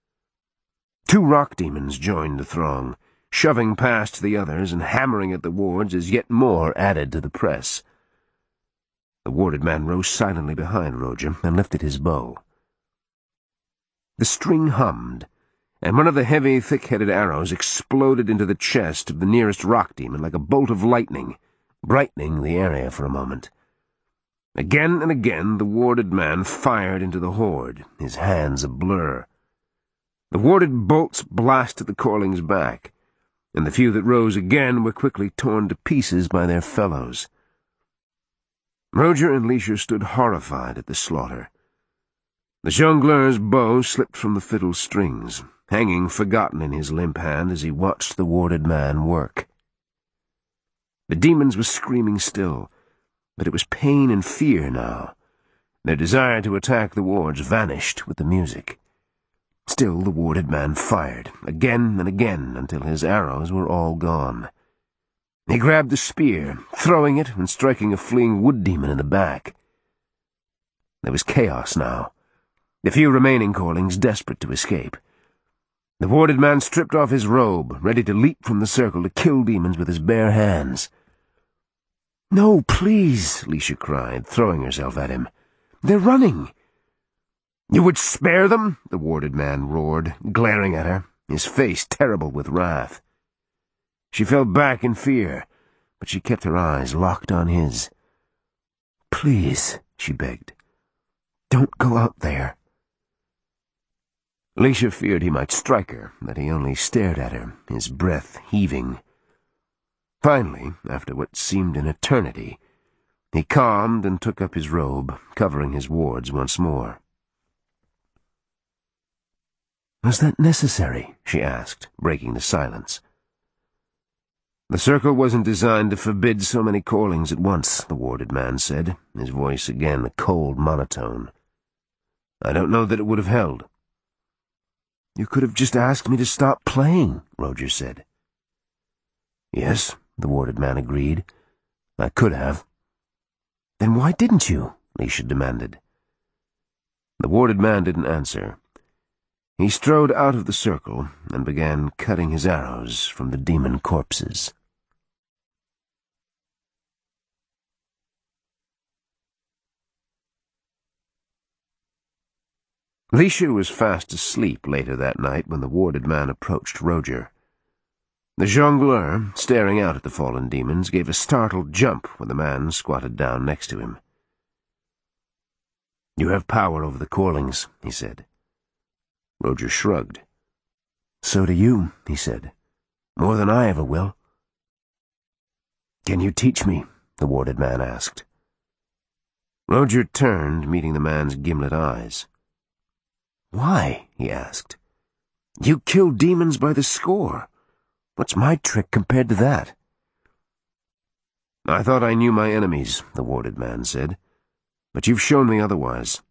Two rock demons joined the throng, shoving past the others and hammering at the wards as yet more added to the press. The warded man rose silently behind Roger and lifted his bow. The string hummed, and one of the heavy, thick-headed arrows exploded into the chest of the nearest rock demon like a bolt of lightning, brightening the area for a moment. Again and again the warded man fired into the horde, his hands a blur. The warded bolts blasted the callings back, and the few that rose again were quickly torn to pieces by their fellows. Roger and Leisha stood horrified at the slaughter. The jongleur's bow slipped from the fiddle strings, hanging forgotten in his limp hand as he watched the warded man work. The demons were screaming still, but it was pain and fear now. Their desire to attack the wards vanished with the music. Still the warded man fired, again and again, until his arrows were all gone. He grabbed the spear, throwing it and striking a fleeing wood demon in the back. There was chaos now, the few remaining callings desperate to escape. The warded man stripped off his robe, ready to leap from the circle to kill demons with his bare hands. "No, please," Leisha cried, throwing herself at him. "They're running." "You would spare them?" the warded man roared, glaring at her, his face terrible with wrath. She fell back in fear, but she kept her eyes locked on his. "Please," she begged, "don't go out there." Leisha feared he might strike her, but he only stared at her, his breath heaving. Finally, after what seemed an eternity, he calmed and took up his robe, covering his wards once more. "Was that necessary?" she asked, breaking the silence. "The circle wasn't designed to forbid so many callings at once," the warded man said, his voice again a cold monotone. "I don't know that it would have held." "You could have just asked me to stop playing," Roger said. "Yes," the warded man agreed. "I could have." "Then why didn't you?" Leisha demanded. The warded man didn't answer. He strode out of the circle and began cutting his arrows from the demon corpses. Leisha was fast asleep later that night when the warded man approached Roger. The jongleur, staring out at the fallen demons, gave a startled jump when the man squatted down next to him. "You have power over the callings," he said. Roger shrugged. "So do you," he said. "More than I ever will." "Can you teach me?" the warded man asked. Roger turned, meeting the man's gimlet eyes. "Why?" he asked. "You kill demons by the score. What's my trick compared to that?" "I thought I knew my enemies," the warded man said, "but you've shown me otherwise."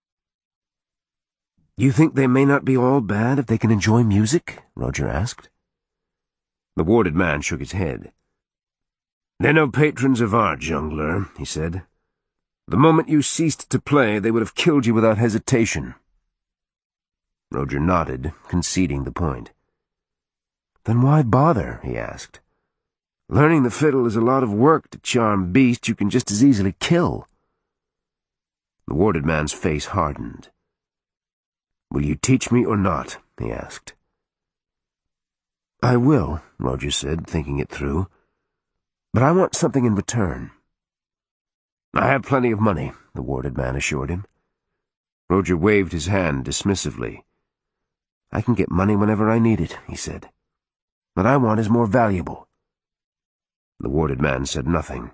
"You think they may not be all bad if they can enjoy music?" Roger asked. The warded man shook his head. "They're no patrons of art, jongleur," he said. "The moment you ceased to play, they would have killed you without hesitation." Roger nodded, conceding the point. "Then why bother?" he asked. "Learning the fiddle is a lot of work to charm beasts you can just as easily kill." The warded man's face hardened. "Will you teach me or not?" he asked. "I will," Roger said, thinking it through. "But I want something in return." "I have plenty of money," the warded man assured him. Roger waved his hand dismissively. "I can get money whenever I need it," he said. "What I want is more valuable." The warded man said nothing.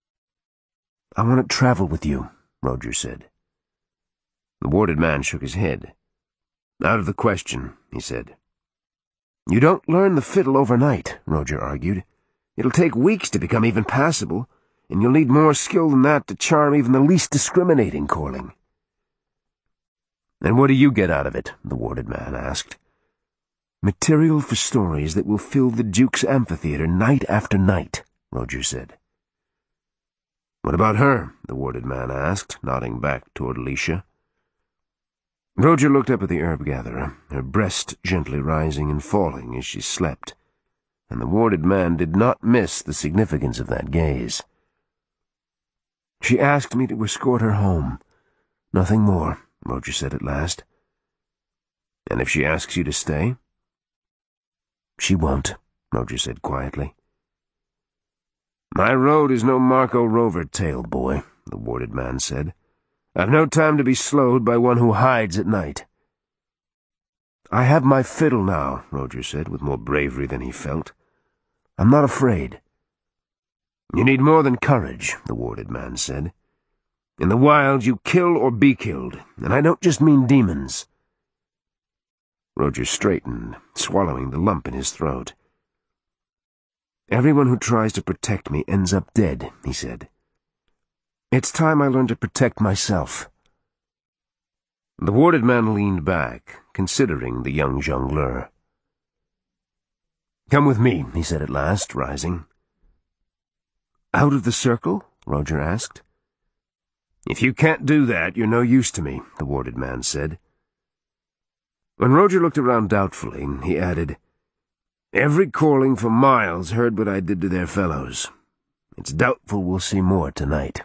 "I want to travel with you," Roger said. The warded man shook his head. "Out of the question," he said. "You don't learn the fiddle overnight," Roger argued. "It'll take weeks to become even passable, and you'll need more skill than that to charm even the least discriminating calling." "And what do you get out of it?" the warded man asked. "Material for stories that will fill the Duke's amphitheater night after night," Roger said. "What about her?" the warded man asked, nodding back toward Alicia. Roger looked up at the herb-gatherer, her breast gently rising and falling as she slept, and the warded man did not miss the significance of that gaze. "She asked me to escort her home. Nothing more," Roger said at last. "And if she asks you to stay?" "She won't," Roger said quietly. "My road is no Marco Rover tale, boy," the warded man said. "I've no time to be slowed by one who hides at night." "I have my fiddle now," Roger said, with more bravery than he felt. "I'm not afraid." "You need more than courage," the warded man said. "In the wild you kill or be killed, and I don't just mean demons." Roger straightened, swallowing the lump in his throat. "Everyone who tries to protect me ends up dead," he said. "It's time I learned to protect myself." The warded man leaned back, considering the young jongleur. "Come with me," he said at last, rising. "Out of the circle?" Roger asked. "If you can't do that, you're no use to me," the warded man said. When Roger looked around doubtfully, he added, "Every calling for miles heard what I did to their fellows. It's doubtful we'll see more tonight."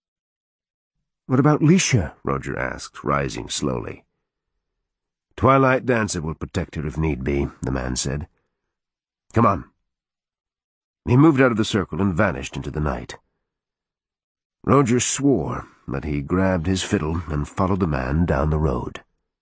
"What about Licia?" Roger asked, rising slowly. "Twilight Dancer will protect her if need be," the man said. "Come on." He moved out of the circle and vanished into the night. Roger swore, but he grabbed his fiddle and followed the man down the road.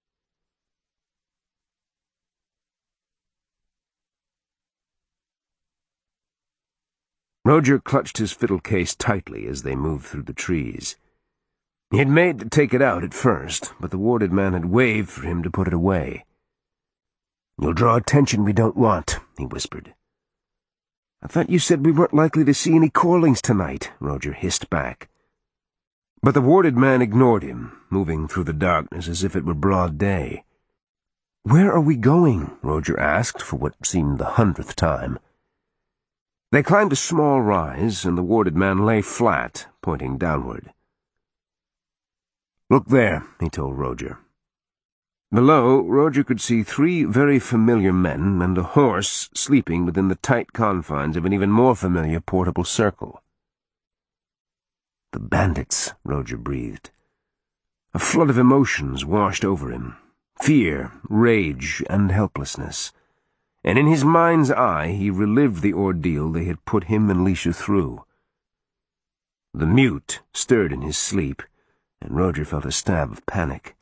Roger clutched his fiddle case tightly as they moved through the trees. He had made to take it out at first, but the warded man had waved for him to put it away. "You'll draw attention we don't want," he whispered. "I thought you said we weren't likely to see any callings tonight," Roger hissed back. But the warded man ignored him, moving through the darkness as if it were broad day. "Where are we going?" Roger asked for what seemed the 100th time. They climbed a small rise, and the warded man lay flat, pointing downward. "Look there," he told Roger. Below, Roger could see 3 very familiar men and a horse sleeping within the tight confines of an even more familiar portable circle. "The bandits," Roger breathed. A flood of emotions washed over him, fear, rage, and helplessness, and in his mind's eye he relived the ordeal they had put him and Licia through. The mute stirred in his sleep, and Roger felt a stab of panic.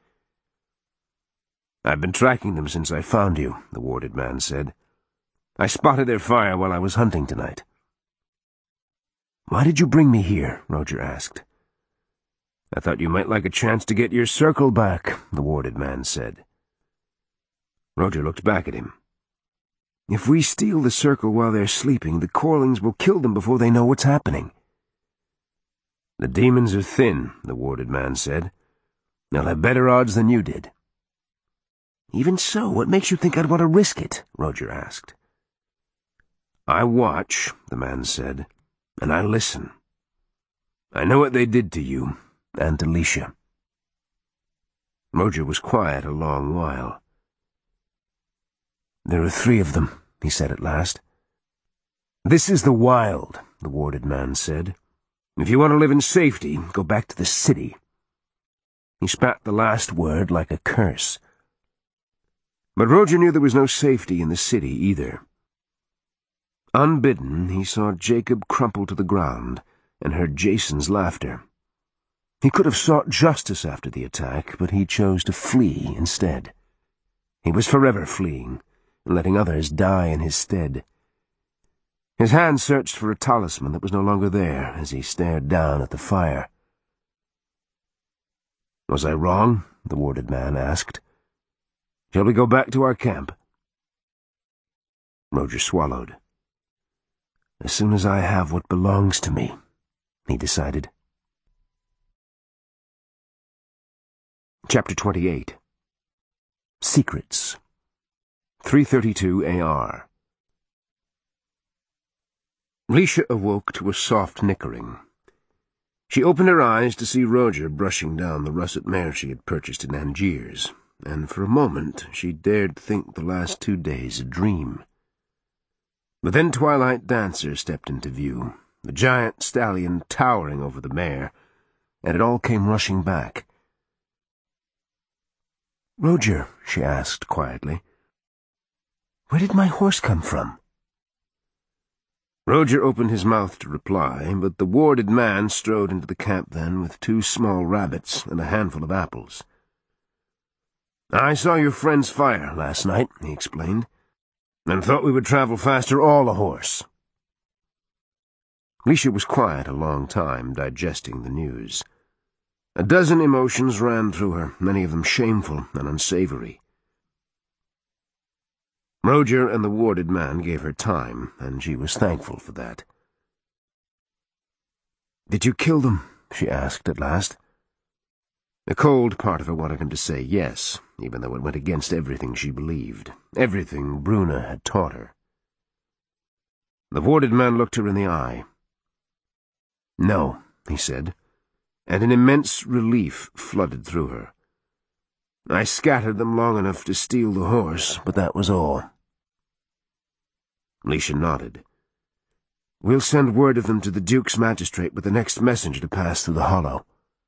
"I've been tracking them since I found you," the warded man said. "I spotted their fire while I was hunting tonight." "Why did you bring me here?" Roger asked. "I thought you might like a chance to get your circle back," the warded man said. Roger looked back at him. "If we steal the circle while they're sleeping, the Corlings will kill them before they know what's happening." "The demons are thin," the warded man said. "They'll have better odds than you did." "Even so, what makes you think I'd want to risk it?" Roger asked. "I watch," the man said, "and I listen. I know what they did to you, and to Licia." Roger was quiet a long while. "There are 3 of them," he said at last. "This is the wild," the warded man said. "If you want to live in safety, go back to the city." He spat the last word like a curse. But Roger knew there was no safety in the city either. Unbidden, he saw Jacob crumple to the ground and heard Jason's laughter. He could have sought justice after the attack, but he chose to flee instead. He was forever fleeing, and letting others die in his stead. His hand searched for a talisman that was no longer there as he stared down at the fire. "Was I wrong?" the warded man asked. "Shall we go back to our camp?" Roger swallowed. "As soon as I have what belongs to me," he decided. Chapter 28. Secrets. 3:32 AR. Leisha awoke to a soft nickering. She opened her eyes to see Roger brushing down the russet mare she had purchased in Angiers, and for a moment she dared think the last 2 days a dream. But then Twilight Dancer stepped into view, the giant stallion towering over the mare, and it all came rushing back. "Roger," she asked quietly, "where did my horse come from?" Roger opened his mouth to reply, but the warded man strode into the camp then with 2 small rabbits and a handful of apples. "I saw your friend's fire last night," he explained, "and thought we would travel faster all ahorse." Leisha was quiet a long time, digesting the news. A dozen emotions ran through her, many of them shameful and unsavory. Roger and the warded man gave her time, and she was thankful for that. "Did you kill them?" she asked at last. The cold part of her wanted him to say yes, even though it went against everything she believed, everything Bruna had taught her. The warded man looked her in the eye. "No," he said, and an immense relief flooded through her. "I scattered them long enough to steal the horse, but that was all." Leisha nodded. "We'll send word of them to the Duke's magistrate with the next messenger to pass through the hollow."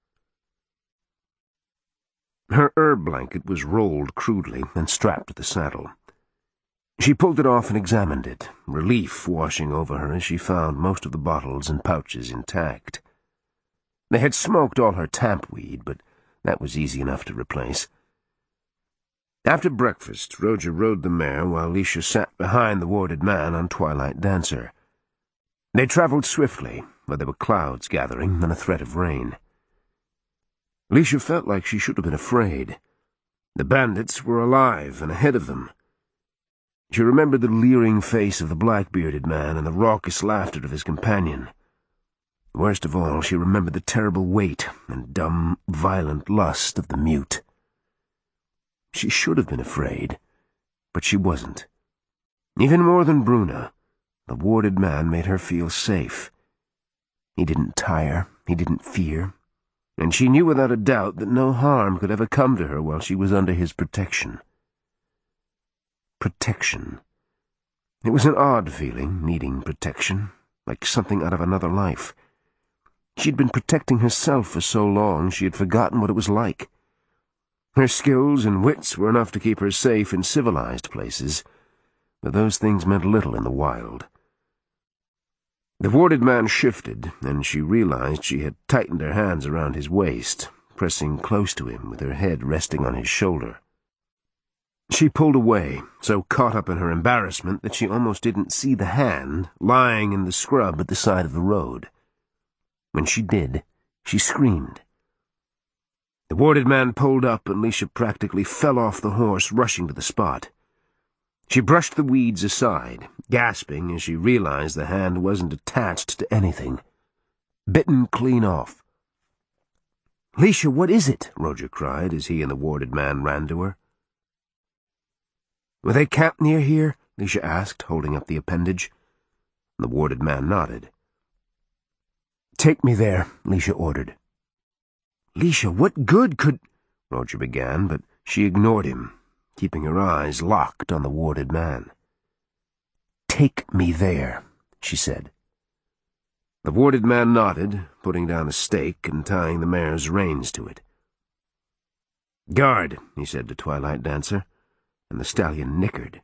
Her herb blanket was rolled crudely and strapped to the saddle. She pulled it off and examined it, relief washing over her as she found most of the bottles and pouches intact. They had smoked all her tampweed, but that was easy enough to replace. After breakfast, Roger rode the mare while Leisha sat behind the warded man on Twilight Dancer. They travelled swiftly, but there were clouds gathering and a threat of rain. Leisha felt like she should have been afraid. The bandits were alive and ahead of them. She remembered the leering face of the black-bearded man and the raucous laughter of his companion. Worst of all, she remembered the terrible weight and dumb, violent lust of the mute. She should have been afraid, but she wasn't. Even more than Bruna, the warded man made her feel safe. He didn't tire, he didn't fear, and she knew without a doubt that no harm could ever come to her while she was under his protection. Protection. It was an odd feeling, needing protection, like something out of another life. She'd been protecting herself for so long she had forgotten what it was like. Her skills and wits were enough to keep her safe in civilized places, but those things meant little in the wild. The warded man shifted, and she realized she had tightened her hands around his waist, pressing close to him with her head resting on his shoulder. She pulled away, so caught up in her embarrassment that she almost didn't see the hand lying in the scrub at the side of the road. When she did, she screamed. The warded man pulled up, and Leisha practically fell off the horse, rushing to the spot. She brushed the weeds aside, gasping as she realized the hand wasn't attached to anything. Bitten clean off. "Leisha, what is it?" Roger cried as he and the warded man ran to her. "Were they camped near here?" Leisha asked, holding up the appendage. The warded man nodded. "Take me there," Leisha ordered. "Leisha, what good could—" Roger began, but she ignored him, keeping her eyes locked on the warded man. "Take me there," she said. The warded man nodded, putting down a stake and tying the mare's reins to it. "Guard," he said to Twilight Dancer, and the stallion nickered.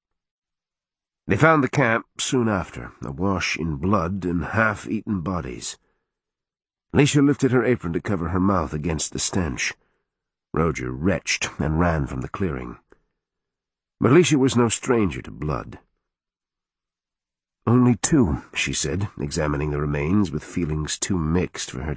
They found the camp soon after, awash in blood and half-eaten bodies. Alicia lifted her apron to cover her mouth against the stench. Roger retched and ran from the clearing. But Alicia was no stranger to blood. "Only 2, she said, examining the remains with feelings too mixed for her